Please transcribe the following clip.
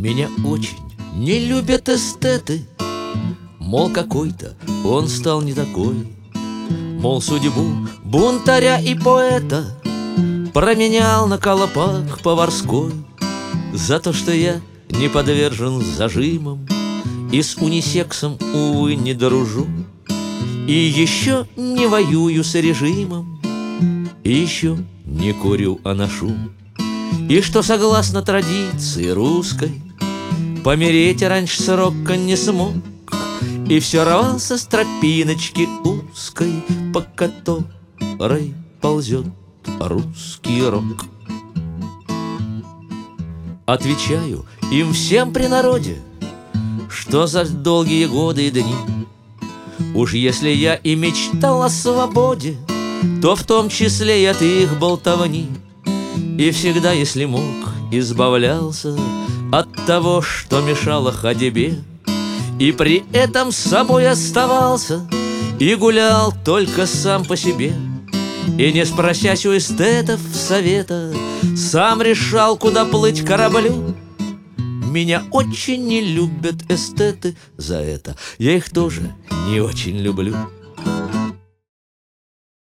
Меня очень не любят эстеты, мол, какой-то он стал не такой. Мол, судьбу бунтаря и поэта променял на колпак поварской. За то, что я не подвержен зажимам и с унисексом, увы, не дружу, и еще не воюю с режимом, и еще не курю, а ношу. И что, согласно традиции русской, помереть раньше срока не смог, и все рвался с тропиночки узкой, по которой ползет русский рок. Отвечаю им всем при народе, что за долгие годы и дни уж если я и мечтал о свободе, то в том числе и от их болтовни. И всегда, если мог, избавлялся от того, что мешало ходьбе, и при этом с собой оставался и гулял только сам по себе. И не спросясь у эстетов совета, сам решал, куда плыть кораблю. Меня очень не любят эстеты за это, я их тоже не очень люблю.